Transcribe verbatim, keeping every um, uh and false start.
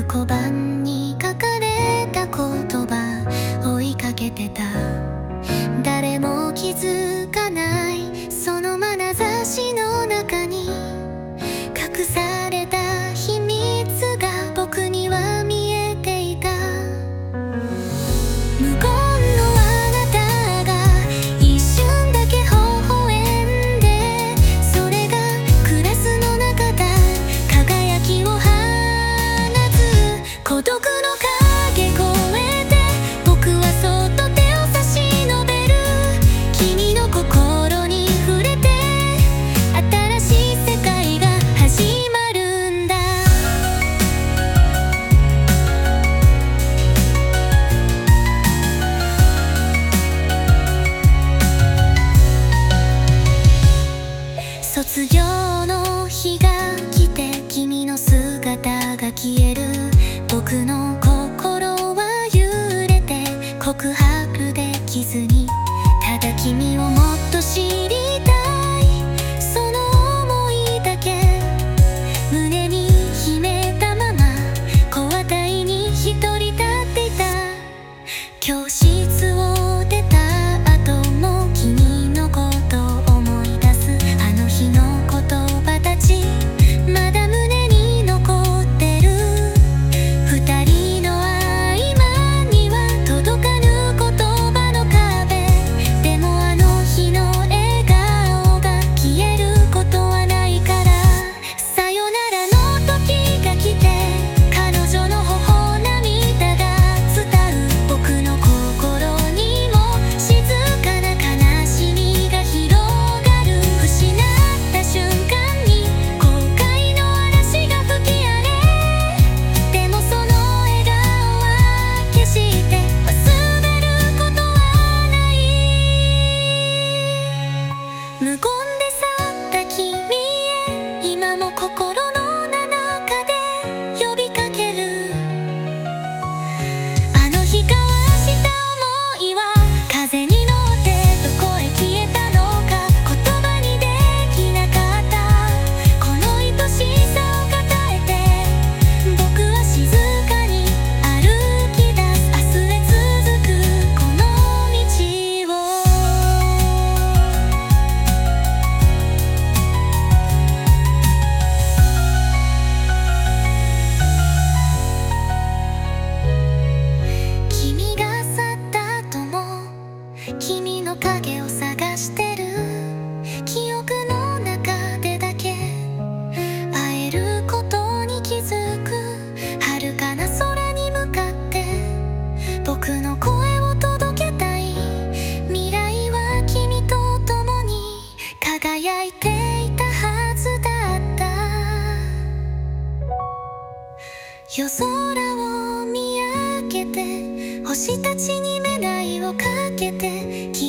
く小判に書かれた言葉追いかけてた。誰も気づかないその眼差しの中に隠された秘密が僕には見えていた。無言のあなたが一瞬だけ微笑んで、それがクラスの中だ輝きを放つ。孤独の影越えて僕はそっと手を差し伸べる。君の心に触れて新しい世界が始まるんだ。卒業の日が来て君の姿が消える。僕の心は揺れて告白できずに、ただ君をもっと知りたいその想いだけ胸に秘めたまま小当たりに一人立っていた。教室を出た後も君のことを思い出す。あの日の言葉たちまだ胸に残ってる。二人の合間には届かぬ言葉の壁。でもあの日の笑顔が消えることはないから。さよならの時が来て彼女の頬涙が伝う。僕の心にも静かな悲しみが広がる。失った瞬間に後悔の嵐が吹き荒れ、でもその笑顔は決して忘れることはない。無言で去った君へ今も心の中で呼びかける。あの日交わした想いは風に乗ってどこへ消えたのか。言葉にできなかったこの愛しさを抱えて僕は静かに歩き出す。明日へ続くこの道を。君が去った後も君の影を探してる。記憶の中でだけ会えることに気づく。遥かな空に向かって僕の声を届けたい。未来は君と共に輝いていたはずだった。夜空を見上げて星たちに願いをかけて